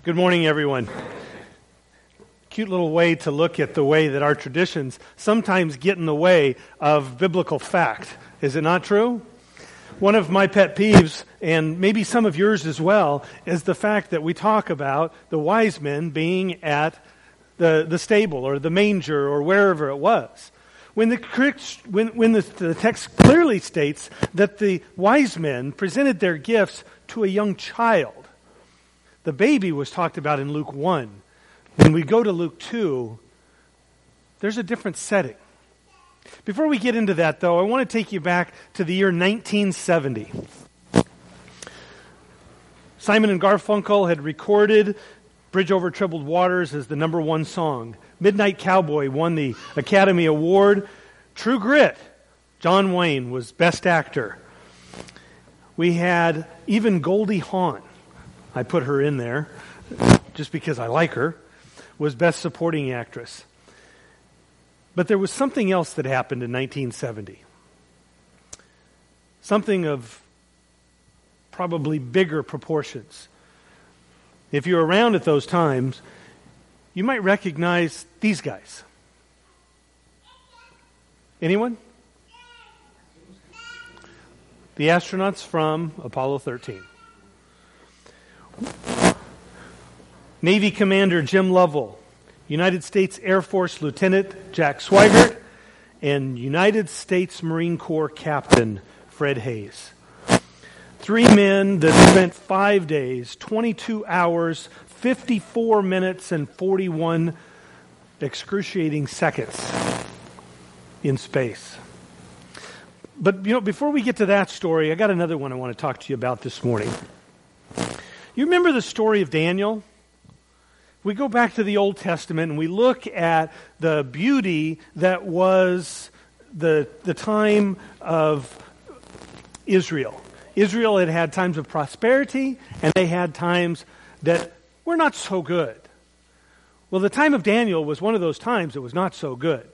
Good morning, everyone. Cute little way to look at the way that our traditions sometimes get in the way of biblical fact. Is it not true? One of my pet peeves, and maybe some of yours as well, is the fact that we talk about the wise men being at the stable or the manger or wherever it was. When the text clearly states that the wise men presented their gifts to a young child. The baby was talked about in Luke 1. When we go to Luke 2, there's a different setting. Before we get into that, though, I want to take you back to the year 1970. Simon and Garfunkel had recorded Bridge Over Troubled Waters as the number one song. Midnight Cowboy won the Academy Award. True Grit, John Wayne was Best Actor. We had even Goldie Hawn, I put her in there just because I like her, was Best Supporting Actress. But there was something else that happened in 1970. Something of probably bigger proportions. If you're around at those times, you might recognize these guys. Anyone? The astronauts from Apollo 13. Navy Commander Jim Lovell, United States Air Force Lieutenant Jack Swigert, and United States Marine Corps Captain Fred Hayes. Three men that spent 5 days, 22 hours, 54 minutes, and 41 excruciating seconds in space. But, before we get to that story, I got another one I want to talk to you about this morning. You remember the story of Daniel? We go back to the Old Testament and we look at the beauty that was the time of Israel. Israel had had times of prosperity and they had times that were not so good. Well, the time of Daniel was one of those times that was not so good.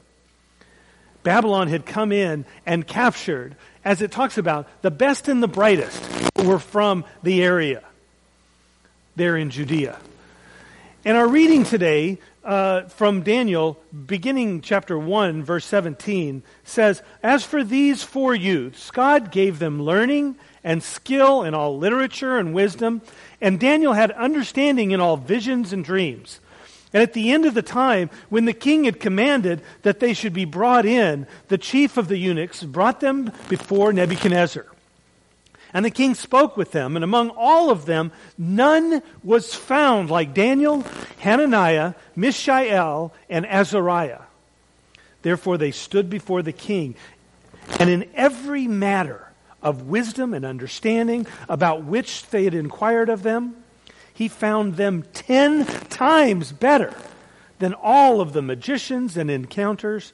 Babylon had come in and captured, as it talks about, the best and the brightest were from the area there in Judea. And our reading today from Daniel, beginning chapter 1, verse 17, says, "As for these four youths, God gave them learning and skill in all literature and wisdom, and Daniel had understanding in all visions and dreams. And at the end of the time, when the king had commanded that they should be brought in, the chief of the eunuchs brought them before Nebuchadnezzar. And the king spoke with them, and among all of them, none was found like Daniel, Hananiah, Mishael, and Azariah. Therefore they stood before the king, and in every matter of wisdom and understanding about which they had inquired of them, he found them 10 times better than all of the magicians and enchanters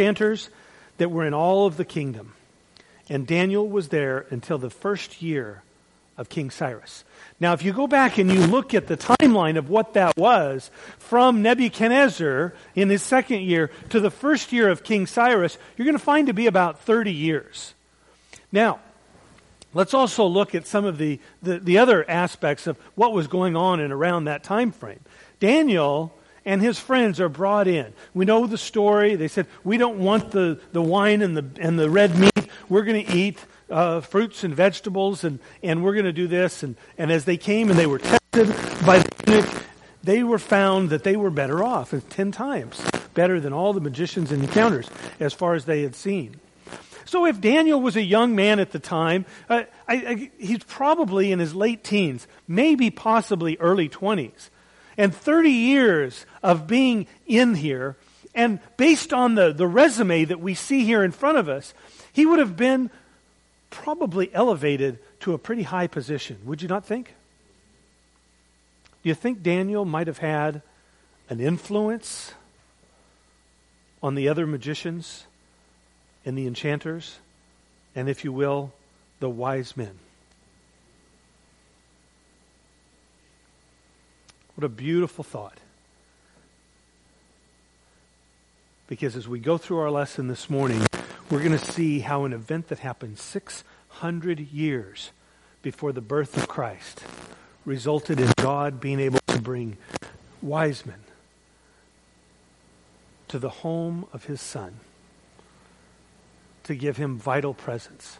that were in all of the kingdom. And Daniel was there until the first year of King Cyrus." Now, if you go back and you look at the timeline of what that was, from Nebuchadnezzar in his second year to the first year of King Cyrus, you're going to find to be about 30 years. Now, let's also look at some of the other aspects of what was going on and around that time frame. Daniel and his friends are brought in. We know the story. They said, "We don't want the wine and the red meat. We're going to eat fruits and vegetables, and we're going to do this." And as they came and they were tested by the eunuch, they were found that they were better off, 10 times better than all the magicians and encounters as far as they had seen. So if Daniel was a young man at the time, he's probably in his late teens, maybe possibly early 20s. And 30 years of being in here, and based on the resume that we see here in front of us, he would have been probably elevated to a pretty high position. Would you not think? Do you think Daniel might have had an influence on the other magicians and the enchanters, and if you will, the wise men? What a beautiful thought. Because as we go through our lesson this morning, we're going to see how an event that happened 600 years before the birth of Christ resulted in God being able to bring wise men to the home of his Son to give him vital presents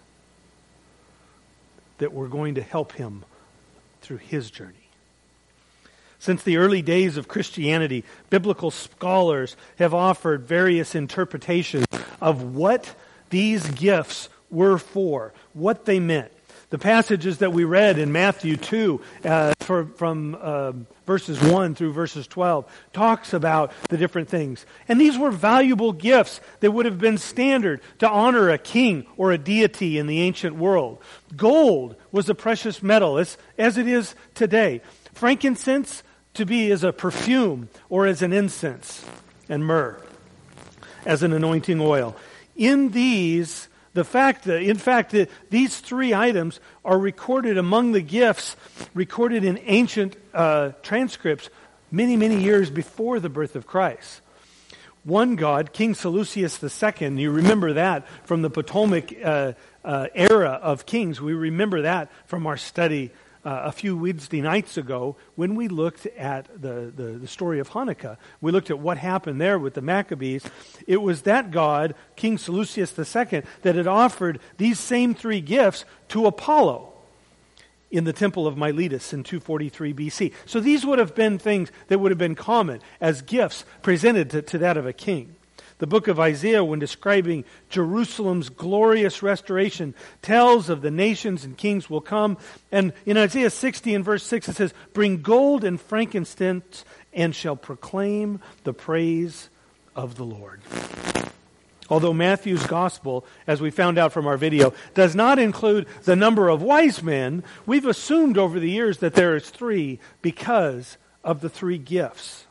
that were going to help him through his journey. Since the early days of Christianity, biblical scholars have offered various interpretations of what these gifts were for, what they meant. The passages that we read in Matthew 2 from verses 1 through verses 12 talks about the different things. And these were valuable gifts that would have been standard to honor a king or a deity in the ancient world. Gold was a precious metal, as it is today. Frankincense to be as a perfume or as an incense, and myrrh as an anointing oil. In these, these three items are recorded among the gifts recorded in ancient transcripts many, many years before the birth of Christ. One god, King Seleucus II, you remember that from the Ptolemaic era of kings. We remember that from our study a few Wednesday nights ago when we looked at the story of Hanukkah. We looked at what happened there with the Maccabees. It was that god, King Seleucus II, that had offered these same three gifts to Apollo in the temple of Miletus in 243 BC. So these would have been things that would have been common as gifts presented to that of a king. The book of Isaiah, when describing Jerusalem's glorious restoration, tells of the nations and kings will come. And in Isaiah 60 and verse 6 it says, "Bring gold and frankincense and shall proclaim the praise of the Lord." Although Matthew's gospel, as we found out from our video, does not include the number of wise men, we've assumed over the years that there is three because of the three gifts.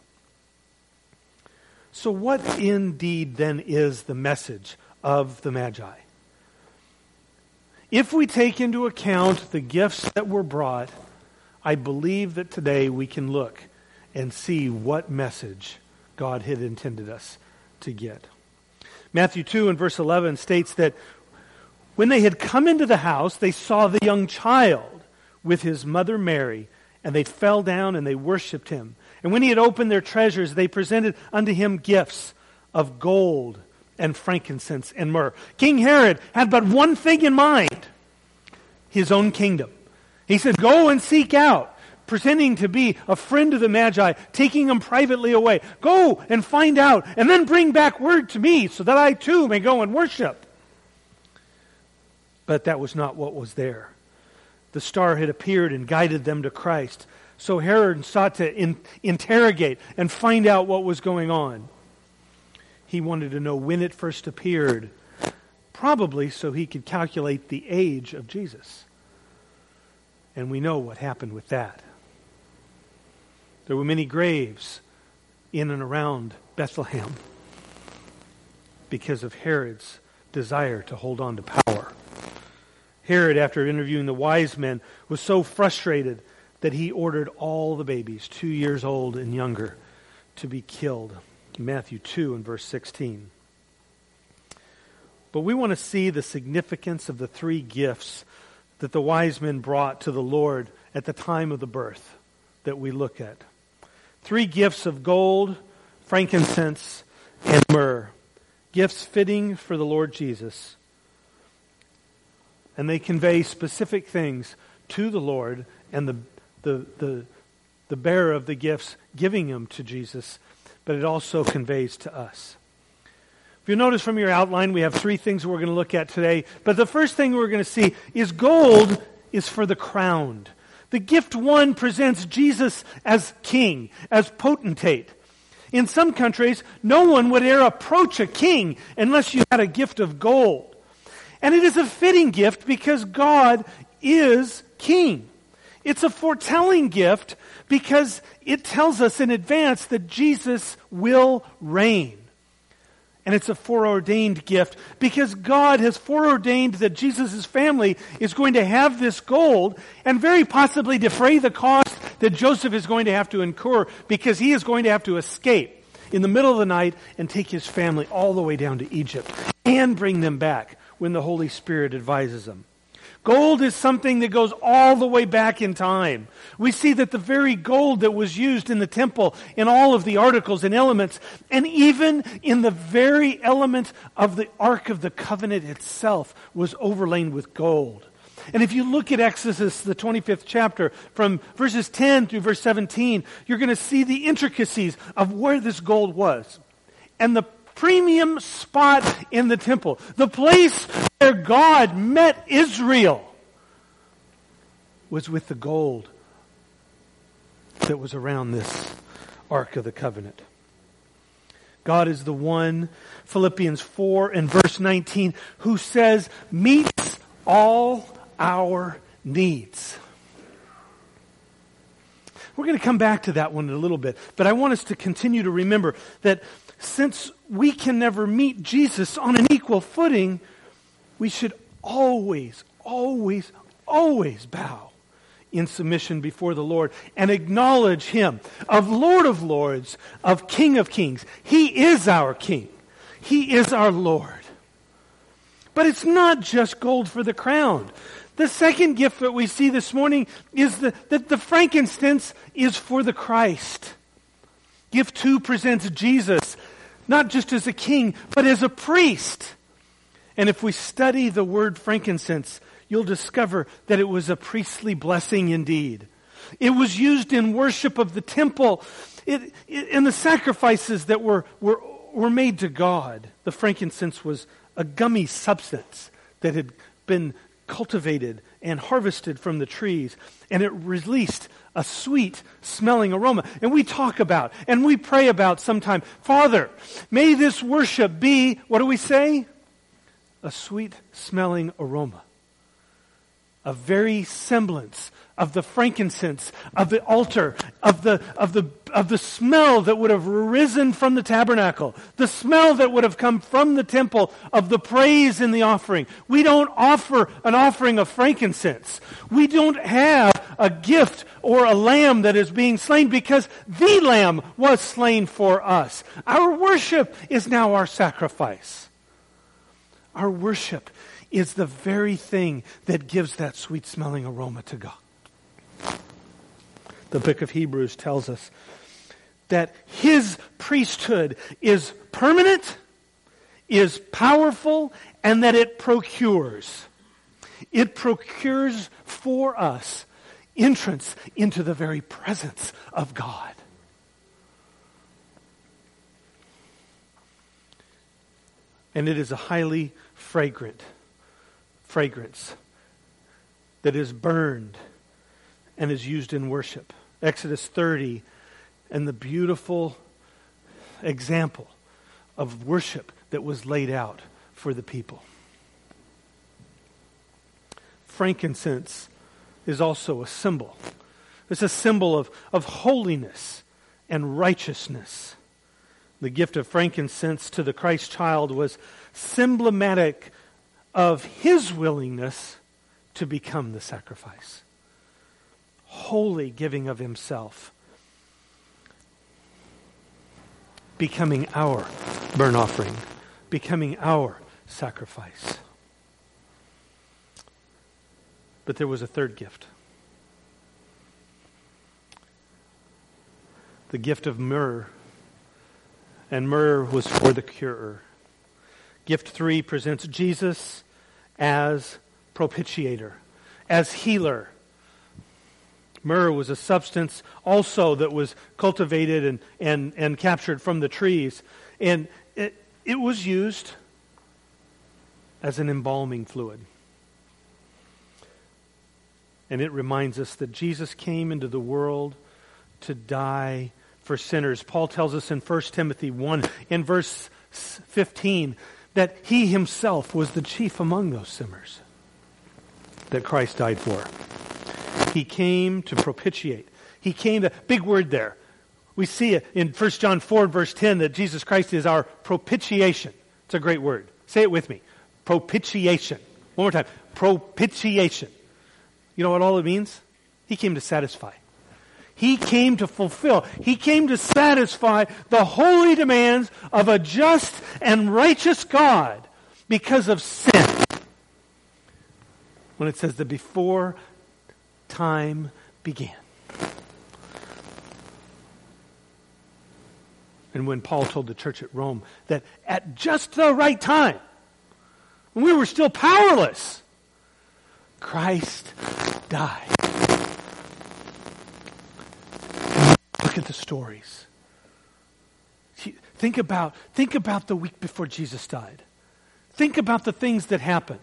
So what indeed then is the message of the Magi? If we take into account the gifts that were brought, I believe that today we can look and see what message God had intended us to get. Matthew 2 and verse 11 states that when they had come into the house, they saw the young child with his mother Mary, and they fell down and they worshipped him. And when he had opened their treasures, they presented unto him gifts of gold and frankincense and myrrh. King Herod had but one thing in mind: his own kingdom. He said, "Go and seek out," pretending to be a friend of the Magi, taking them privately away. "Go and find out, and then bring back word to me so that I too may go and worship." But that was not what was there. The star had appeared and guided them to Christ. So Herod sought to interrogate and find out what was going on. He wanted to know when it first appeared, probably so he could calculate the age of Jesus. And we know what happened with that. There were many graves in and around Bethlehem because of Herod's desire to hold on to power. Herod, after interviewing the wise men, was so frustrated that he ordered all the babies 2 years old and younger to be killed. Matthew 2 and verse 16. But we want to see the significance of the three gifts that the wise men brought to the Lord at the time of the birth that we look at. Three gifts of gold, frankincense, and myrrh. Gifts fitting for the Lord Jesus. And they convey specific things to the Lord and the bearer of the gifts giving them to Jesus, but it also conveys to us. If you notice from your outline, we have three things we're going to look at today. But the first thing we're going to see is gold is for the crowned. The gift one presents Jesus as king, as potentate. In some countries, no one would dare approach a king unless you had a gift of gold. And it is a fitting gift because God is king. It's a foretelling gift because it tells us in advance that Jesus will reign. And it's a foreordained gift because God has foreordained that Jesus' family is going to have this gold and very possibly defray the cost that Joseph is going to have to incur because he is going to have to escape in the middle of the night and take his family all the way down to Egypt and bring them back when the Holy Spirit advises them. Gold is something that goes all the way back in time. We see that the very gold that was used in the temple, in all of the articles and elements, and even in the very element of the Ark of the Covenant itself, was overlain with gold. And if you look at Exodus, the 25th chapter, from verses 10 through verse 17, you're going to see the intricacies of where this gold was. And the premium spot in the temple, the place where God met Israel, was with the gold that was around this Ark of the Covenant. God is the one, Philippians 4 and verse 19, who says, meets all our needs. We're going to come back to that one in a little bit, but I want us to continue to remember that since we can never meet Jesus on an equal footing, we should always, always, always bow in submission before the Lord and acknowledge Him of Lord of Lords, of King of Kings. He is our King. He is our Lord. But it's not just gold for the crown. The second gift that we see this morning is that the frankincense is for the Christ. Gift 2 presents Jesus, not just as a king, but as a priest. And if we study the word frankincense, you'll discover that it was a priestly blessing indeed. It was used in worship of the temple, in the sacrifices that were made to God. The frankincense was a gummy substance that had been cultivated and harvested from the trees, and it released a sweet smelling aroma. And we talk about and we pray about sometime, Father, may this worship be, what do we say? A sweet smelling aroma. A very semblance of the frankincense, of the altar, of the smell that would have risen from the tabernacle, the smell that would have come from the temple of the praise in the offering. We don't offer an offering of frankincense. We don't have a gift or a lamb that is being slain because the lamb was slain for us. Our worship is now our sacrifice. Our worship is the very thing that gives that sweet smelling aroma to God. The book of Hebrews tells us that His priesthood is permanent, is powerful, and that it procures. It procures for us entrance into the very presence of God. And it is a highly fragrance that is burned and is used in worship. Exodus 30 and the beautiful example of worship that was laid out for the people. Frankincense is also a symbol. It's a symbol of holiness and righteousness. The gift of frankincense to the Christ child was symbolic of His willingness to become the sacrifice. Holy giving of Himself. Becoming our burnt offering. Becoming our sacrifice. But there was a third gift. The gift of myrrh. And myrrh was for the curer. Gift 3 presents Jesus as propitiator, as healer. Myrrh was a substance also that was cultivated and captured from the trees. And it was used as an embalming fluid. And it reminds us that Jesus came into the world to die for sinners. Paul tells us in 1 Timothy 1, in verse 15, that He Himself was the chief among those sinners that Christ died for. He came to propitiate. He came to, big word there. We see it in 1 John 4, verse 10, that Jesus Christ is our propitiation. It's a great word. Say it with me. Propitiation. One more time. Propitiation. You know what all it means? He came to satisfy. He came to fulfill. He came to satisfy the holy demands of a just and righteous God because of sin. when it says that before time began. And when Paul told the church at Rome that at just the right time, when we were still powerless, Christ died. Look at the stories. Think about the week before Jesus died. Think about the things that happened.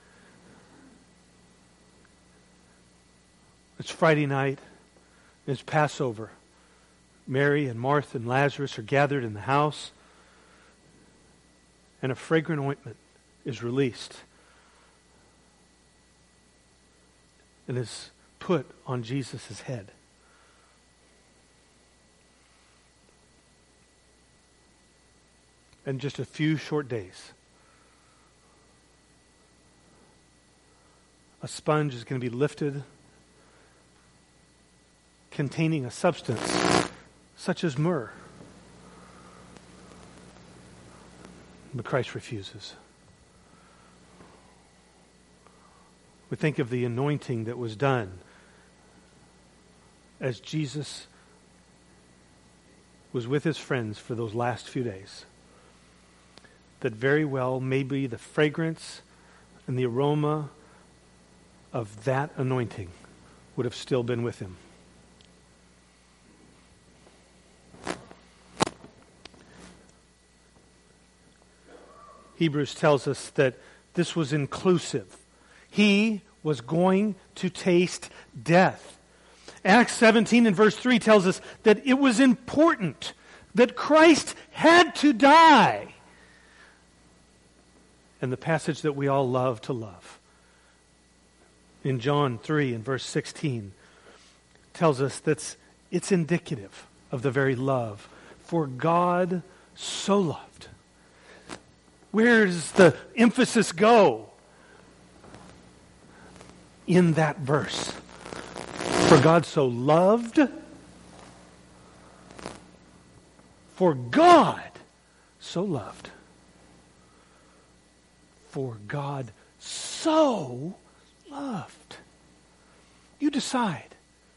It's Friday night. It's Passover. Mary and Martha and Lazarus are gathered in the house, and a fragrant ointment is released and is put on Jesus' head. In just a few short days, a sponge is going to be lifted containing a substance such as myrrh. But Christ refuses. We think of the anointing that was done as Jesus was with his friends for those last few days. That very well maybe the fragrance and the aroma of that anointing would have still been with him. Hebrews tells us that this was inclusive. He was going to taste death. Acts 17 and verse 3 tells us that it was important that Christ had to die. And the passage that we all love to love, in John 3 and verse 16, tells us that it's indicative of the very love. For God so loved. Where does the emphasis go in that verse? For God so loved. For God so loved. For God so loved. You decide.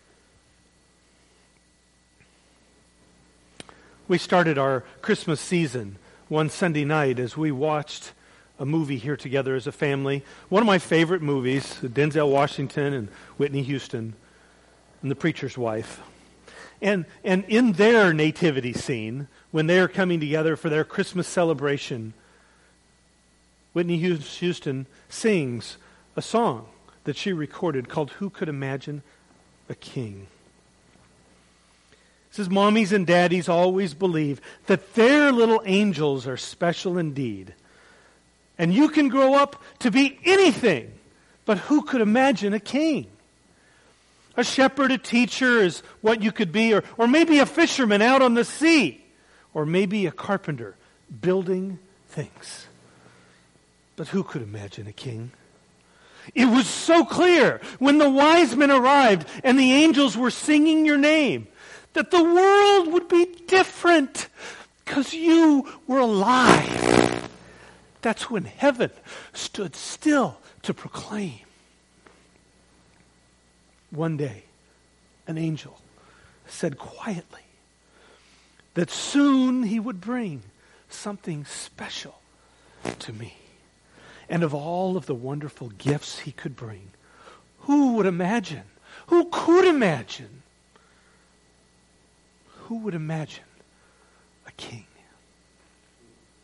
We started our Christmas season one Sunday night as we watched a movie here together as a family. One of my favorite movies, Denzel Washington and Whitney Houston and The Preacher's Wife. And in their nativity scene, when they are coming together for their Christmas celebration, Whitney Houston sings a song that she recorded called Who Could Imagine a King? It says, mommies and daddies always believe that their little angels are special indeed. And you can grow up to be anything, but who could imagine a king? A shepherd, a teacher is what you could be, or maybe a fisherman out on the sea, or maybe a carpenter building things. But who could imagine a king? It was so clear when the wise men arrived and the angels were singing your name that the world would be different because you were alive. That's when heaven stood still to proclaim. One day, an angel said quietly that soon he would bring something special to me. And of all of the wonderful gifts he could bring, who would imagine? Who could imagine? Who would imagine